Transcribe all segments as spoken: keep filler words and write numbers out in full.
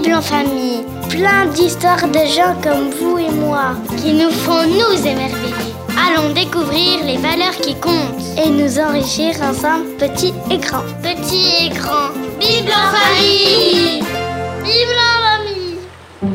Bible en famille. Plein d'histoires de gens comme vous et moi qui nous font nous émerveiller. Allons découvrir les valeurs qui comptent et nous enrichir ensemble, petits et grands. Petits et grands. Bible en famille. Bible en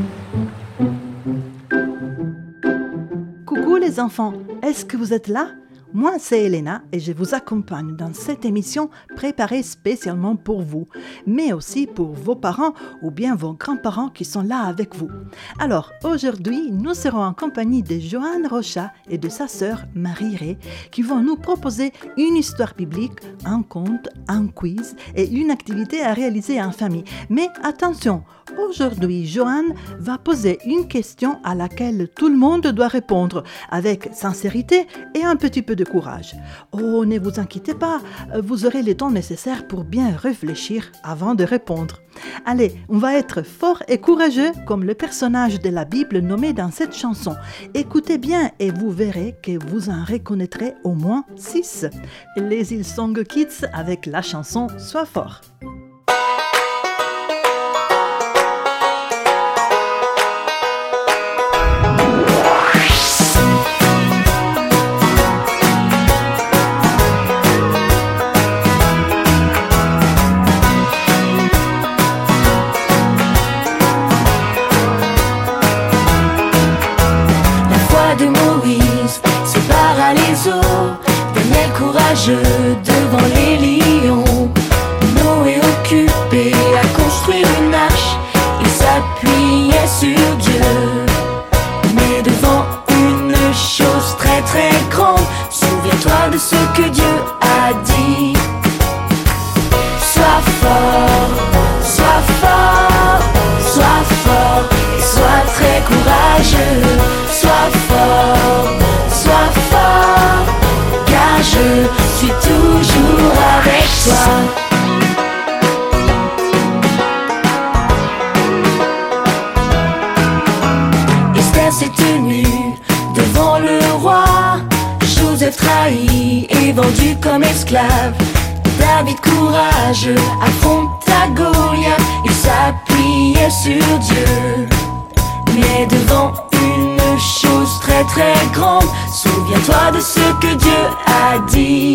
famille. Coucou les enfants, est-ce que vous êtes là ? Moi, c'est Elena et je vous accompagne dans cette émission préparée spécialement pour vous, mais aussi pour vos parents ou bien vos grands-parents qui sont là avec vous. Alors, aujourd'hui, nous serons en compagnie de Joanne Rocha et de sa sœur Marie-Ré qui vont nous proposer une histoire biblique, un conte, un quiz et une activité à réaliser en famille. Mais attention, aujourd'hui, Joanne va poser une question à laquelle tout le monde doit répondre avec sincérité et un petit peu de courage. Oh, ne vous inquiétez pas, vous aurez le temps nécessaire pour bien réfléchir avant de répondre. Allez, on va être fort et courageux comme le personnage de la Bible nommé dans cette chanson. Écoutez bien et vous verrez que vous en reconnaîtrez au moins six. Les Hillsong Kids avec la chanson Sois fort. Devant les lions, Noé occupé à construire une arche, il s'appuyait sur Dieu. Mais devant une chose très très grande, souviens-toi de ce que Dieu a dit. Sois fort, sois fort, sois fort et sois très courageux. Sois fort, sois fort, car je suis toujours avec toi. Esther s'est tenue devant le roi, Joseph trahi et vendu comme esclave. David courageux affronta Goliath, il s'appuyait sur Dieu. Mais devant une chose très très grande, souviens-toi de ce que Dieu a dit.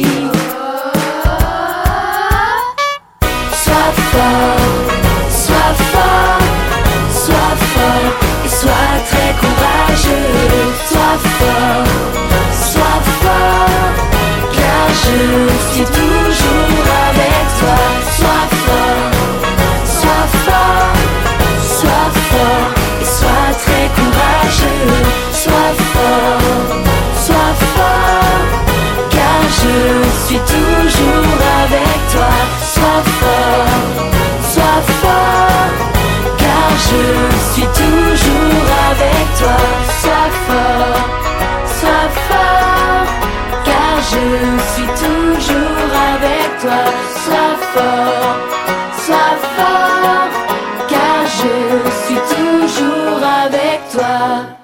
Sois fort, sois fort, sois fort et sois très courageux. Sois fort, sois fort, car je suis toujours avec toi. Sois fort, sois fort, sois fort et sois très courageux. Sois fort, sois fort, car je suis toujours avec toi. Sois fort, sois fort, car je suis toujours avec toi. Sois fort, sois fort, car je suis toujours avec toi. Sois fort, sois fort, car je suis toujours avec toi.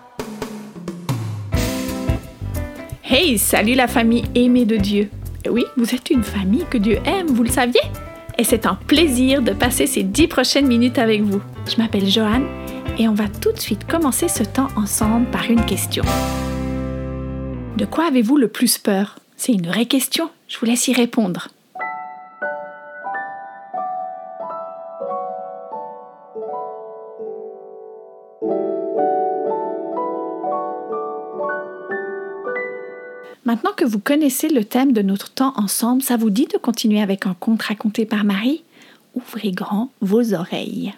Hey, salut la famille aimée de Dieu. Oui, vous êtes une famille que Dieu aime, vous le saviez? Et c'est un plaisir de passer ces dix prochaines minutes avec vous. Je m'appelle Joanne et on va tout de suite commencer ce temps ensemble par une question. De quoi avez-vous le plus peur? C'est une vraie question, je vous laisse y répondre. Maintenant que vous connaissez le thème de notre temps ensemble, ça vous dit de continuer avec un conte raconté par Marie? Ouvrez grand vos oreilles.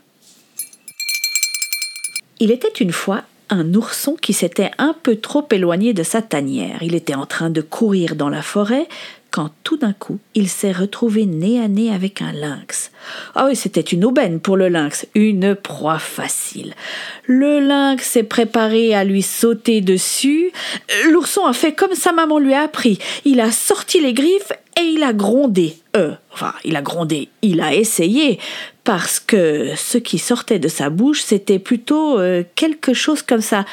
Il était une fois un ourson qui s'était un peu trop éloigné de sa tanière. Il était en train de courir dans la forêt quand tout d'un coup, il s'est retrouvé nez à nez avec un lynx. Ah oui, c'était une aubaine pour le lynx, une proie facile. Le lynx s'est préparé à lui sauter dessus. L'ourson a fait comme sa maman lui a appris. Il a sorti les griffes et il a grondé. Euh, enfin, il a grondé, il a essayé, parce que ce qui sortait de sa bouche, c'était plutôt euh, quelque chose comme ça.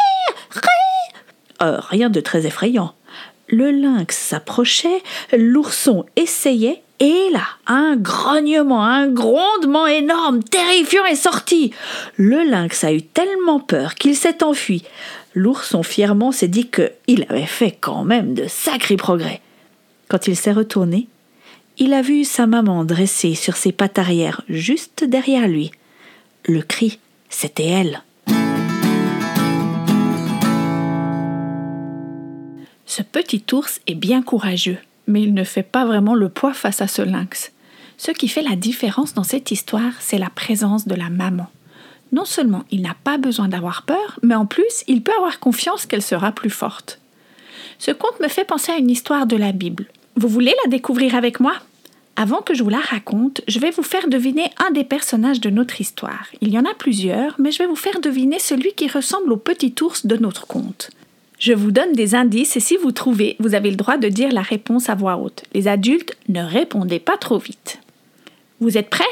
Euh, rien de très effrayant. Le lynx s'approchait, l'ourson essayait Et là, un grognement, un grondement énorme, terrifiant est sorti. Le lynx a eu tellement peur qu'il s'est enfui. L'ourson fièrement s'est dit qu'il avait fait quand même de sacrés progrès. Quand il s'est retourné, il a vu sa maman dressée sur ses pattes arrière, juste derrière lui. Le cri, c'était elle. Ce petit ours est bien courageux, mais il ne fait pas vraiment le poids face à ce lynx. Ce qui fait la différence dans cette histoire, c'est la présence de la maman. Non seulement il n'a pas besoin d'avoir peur, mais en plus, il peut avoir confiance qu'elle sera plus forte. Ce conte me fait penser à une histoire de la Bible. Vous voulez la découvrir avec moi ? Avant que je vous la raconte, je vais vous faire deviner un des personnages de notre histoire. Il y en a plusieurs, mais je vais vous faire deviner celui qui ressemble au petit ours de notre conte. Je vous donne des indices et si vous trouvez, vous avez le droit de dire la réponse à voix haute. Les adultes, ne répondez pas trop vite. Vous êtes prêts ?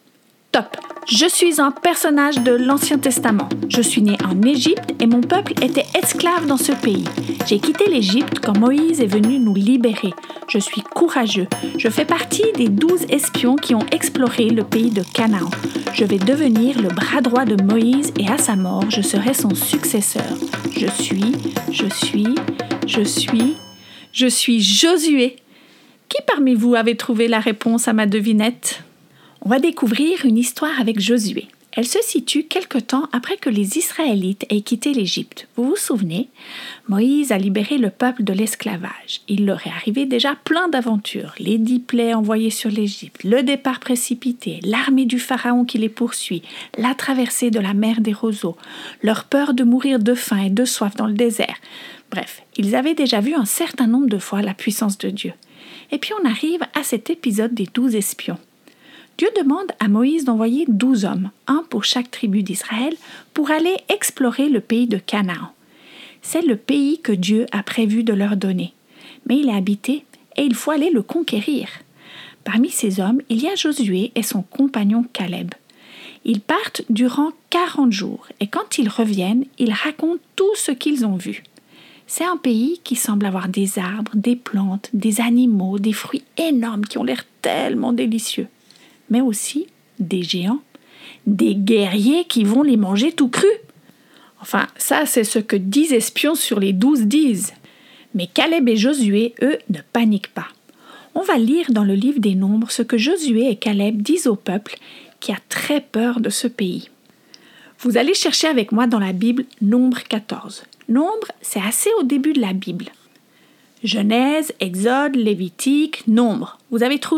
Top! Je suis un personnage de l'Ancien Testament. Je suis né en Égypte et mon peuple était esclave dans ce pays. J'ai quitté l'Égypte quand Moïse est venu nous libérer. Je suis courageux. Je fais partie des douze espions qui ont exploré le pays de Canaan. Je vais devenir le bras droit de Moïse et à sa mort, je serai son successeur. Je suis, je suis, je suis, je suis Josué. Qui parmi vous avait trouvé la réponse à ma devinette ? On va découvrir une histoire avec Josué. Elle se situe quelque temps après que les Israélites aient quitté l'Égypte. Vous vous souvenez ? Moïse a libéré le peuple de l'esclavage. Il leur est arrivé déjà plein d'aventures. Les dix plaies envoyées sur l'Égypte, le départ précipité, l'armée du Pharaon qui les poursuit, la traversée de la mer des roseaux, leur peur de mourir de faim et de soif dans le désert. Bref, ils avaient déjà vu un certain nombre de fois la puissance de Dieu. Et puis on arrive à cet épisode des douze espions. Dieu demande à Moïse d'envoyer douze hommes, un pour chaque tribu d'Israël, pour aller explorer le pays de Canaan. C'est le pays que Dieu a prévu de leur donner. Mais il est habité et il faut aller le conquérir. Parmi ces hommes, il y a Josué et son compagnon Caleb. Ils partent durant quarante jours et quand ils reviennent, ils racontent tout ce qu'ils ont vu. C'est un pays qui semble avoir des arbres, des plantes, des animaux, des fruits énormes qui ont l'air tellement délicieux. Mais aussi des géants, des guerriers qui vont les manger tout crus. Enfin, ça, c'est ce que dix espions sur les douze disent. Mais Caleb et Josué, eux, ne paniquent pas. On va lire dans le livre des Nombres ce que Josué et Caleb disent au peuple qui a très peur de ce pays. Vous allez chercher avec moi dans la Bible Nombre quatorze. Nombre, c'est assez au début de la Bible. Genèse, Exode, Lévitique, Nombre. Vous avez trouvé ?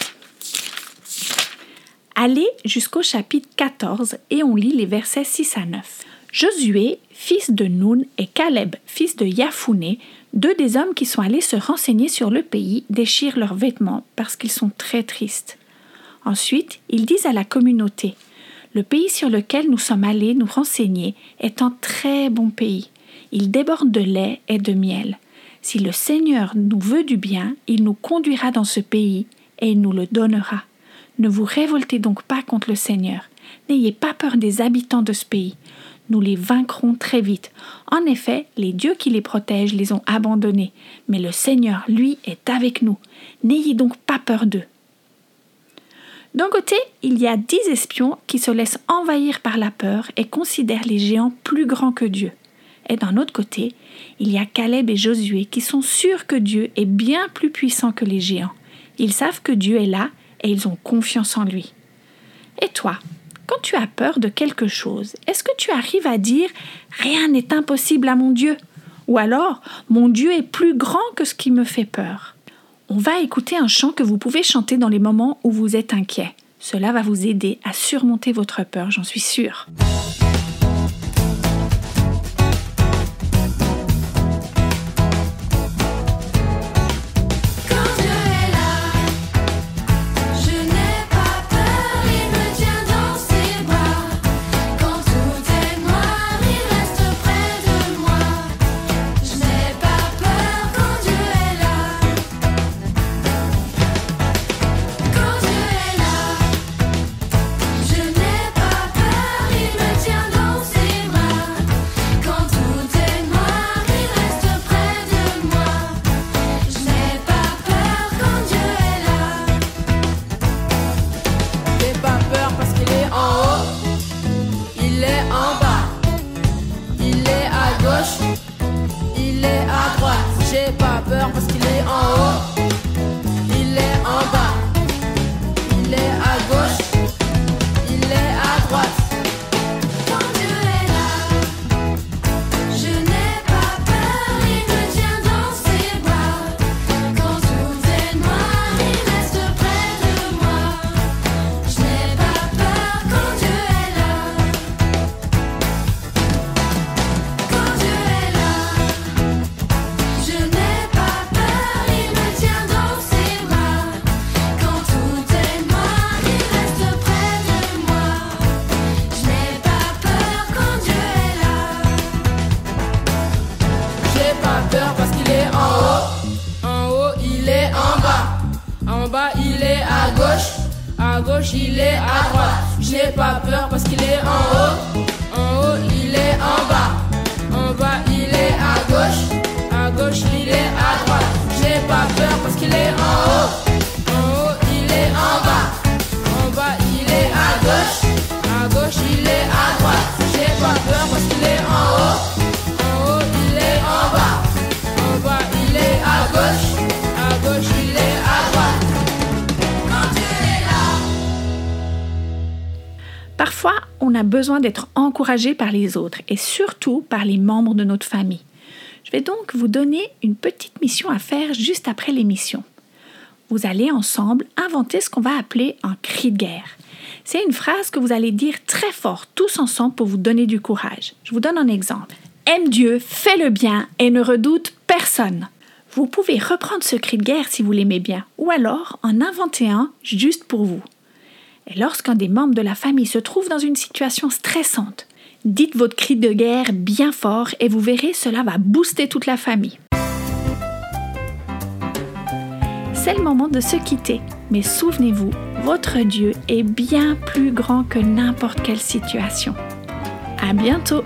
Allez jusqu'au chapitre quatorze et on lit les versets six à neuf. Josué, fils de Nun, et Caleb, fils de Yaphuné, deux des hommes qui sont allés se renseigner sur le pays, déchirent leurs vêtements parce qu'ils sont très tristes. Ensuite, ils disent à la communauté « Le pays sur lequel nous sommes allés nous renseigner est un très bon pays. Il déborde de lait et de miel. Si le Seigneur nous veut du bien, il nous conduira dans ce pays et il nous le donnera. Ne vous révoltez donc pas contre le Seigneur. N'ayez pas peur des habitants de ce pays. Nous les vaincrons très vite. En effet, les dieux qui les protègent les ont abandonnés. Mais le Seigneur, lui, est avec nous. N'ayez donc pas peur d'eux. » D'un côté, il y a dix espions qui se laissent envahir par la peur et considèrent les géants plus grands que Dieu. Et d'un autre côté, il y a Caleb et Josué qui sont sûrs que Dieu est bien plus puissant que les géants. Ils savent que Dieu est là et ils ont confiance en lui. Et toi, quand tu as peur de quelque chose, est-ce que tu arrives à dire « Rien n'est impossible à mon Dieu » ou alors « Mon Dieu est plus grand que ce qui me fait peur ». On va écouter un chant que vous pouvez chanter dans les moments où vous êtes inquiet. Cela va vous aider à surmonter votre peur, j'en suis sûre. Je n'ai pas peur, il me tient en bas. Il est à gauche, il est à droite. J'ai pas peur parce qu'il est en haut. Il est en bas. Il est à gauche, il est à droite. Quand Dieu est là, je n'ai pas peur, il me tient dans ses bras. Quand tout est noir, il reste près de moi. Je n'ai pas peur quand Dieu est là. Quand Dieu est là, je n'ai pas peur, il me tient dans ses bras. Quand tout est noir, il reste près de moi. Je n'ai pas peur quand Dieu est là. J'ai pas peur parce qu'il est en haut. En haut, il est en bas. En bas, il est à gauche. À gauche, il est à droite. J'ai pas peur parce qu'il est en haut. En haut, il est en bas. En bas, il est à gauche. À gauche, il est à droite. J'ai pas peur parce qu'il est en haut. En haut, il est en bas. En bas, il est à gauche. À gauche, il est à droite. J'ai pas peur parce qu'il est en haut. En haut, il est en bas. En bas, il est à gauche. À gauche, il est à droite. Quand Dieu est là. Parfois, on a besoin d'être encouragé par les autres et surtout par les membres de notre famille. Je vais donc vous donner une petite mission à faire juste après l'émission. Vous allez ensemble inventer ce qu'on va appeler un cri de guerre. C'est une phrase que vous allez dire très fort, tous ensemble, pour vous donner du courage. Je vous donne un exemple. Aime Dieu, fais le bien et ne redoute personne. Vous pouvez reprendre ce cri de guerre si vous l'aimez bien, ou alors en inventer un juste pour vous. Et lorsqu'un des membres de la famille se trouve dans une situation stressante, dites votre cri de guerre bien fort et vous verrez, cela va booster toute la famille. C'est le moment de se quitter, mais souvenez-vous, votre Dieu est bien plus grand que n'importe quelle situation. À bientôt!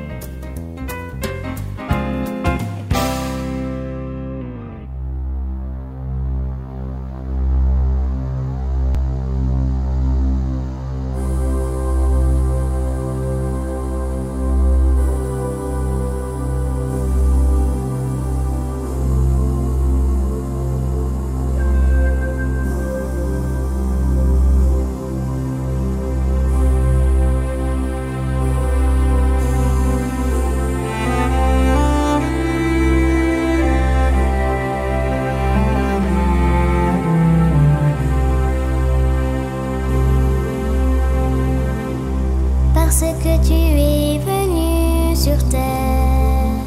Parce que tu es venu sur terre,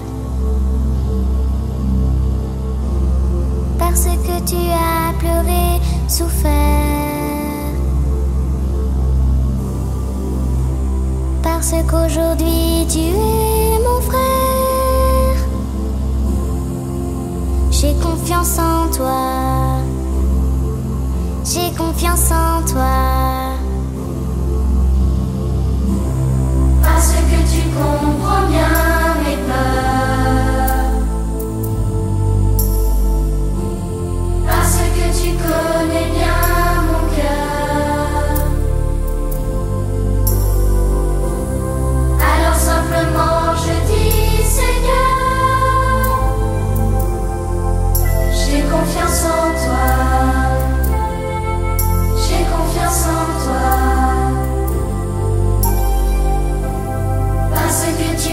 parce que tu as pleuré, souffert, parce qu'aujourd'hui tu es mon frère. J'ai confiance en toi, j'ai confiance en toi. Parce que tu comprends bien mes peurs. Parce que tu connais bien mon cœur. Alors simplement je dis Seigneur, j'ai confiance en toi. J'ai confiance en toi. Parce que tu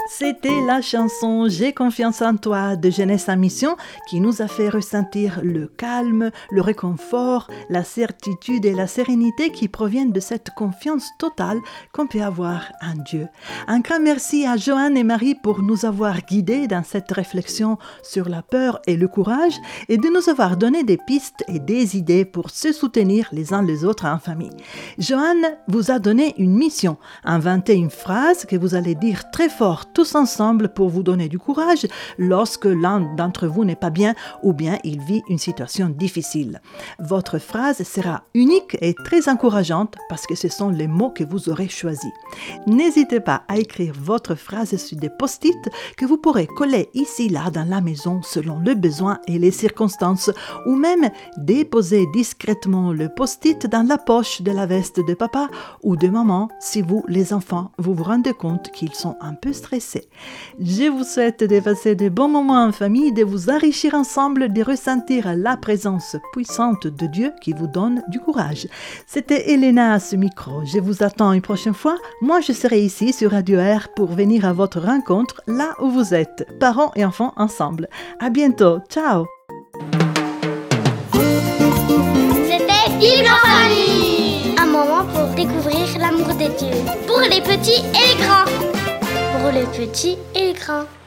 C'était la chanson J'ai confiance en toi de Jeunesse en Mission qui nous a fait ressentir le calme, le réconfort, la certitude et la sérénité qui proviennent de cette confiance totale qu'on peut avoir en Dieu. Un grand merci à Joanne et Marie pour nous avoir guidés dans cette réflexion sur la peur et le courage et de nous avoir donné des pistes et des idées pour se soutenir les uns les autres en famille. Joanne vous a donné une mission, inventer une phrase que vous allez dire très fort tous ensemble pour vous donner du courage lorsque l'un d'entre vous n'est pas bien ou bien il vit une situation difficile. Votre phrase sera unique et très encourageante parce que ce sont les mots que vous aurez choisis. N'hésitez pas à écrire votre phrase sur des post-it que vous pourrez coller ici là dans la maison selon le besoin et les circonstances ou même déposer discrètement le post-it dans la poche de la veste de papa ou de maman si vous, les enfants, vous vous rendez compte qu'ils sont un peu stressés. Je vous souhaite de passer de bons moments en famille, de vous enrichir ensemble, de ressentir la présence puissante de Dieu qui vous donne du courage. C'était Elena à ce micro. Je vous attends une prochaine fois. Moi, je serai ici sur Radio Air pour venir à votre rencontre là où vous êtes, parents et enfants ensemble. À bientôt. Ciao. C'était Vivre en famille. Un moment pour découvrir l'amour de Dieu. Pour les petits et les grands. Pour les petits et les grands.